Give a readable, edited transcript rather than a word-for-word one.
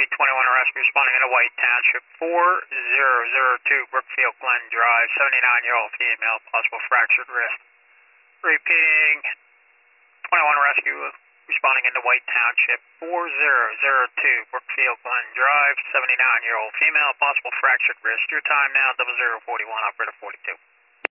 Rescue 21 Rescue responding into White Township 4002 Brookfield Glen Drive, 79-year-old female, possible fractured wrist. Repeating, 21 Rescue responding into White Township 4002 Brookfield Glen Drive, 79-year-old female, possible fractured wrist. Your time now, 0041, operator 42.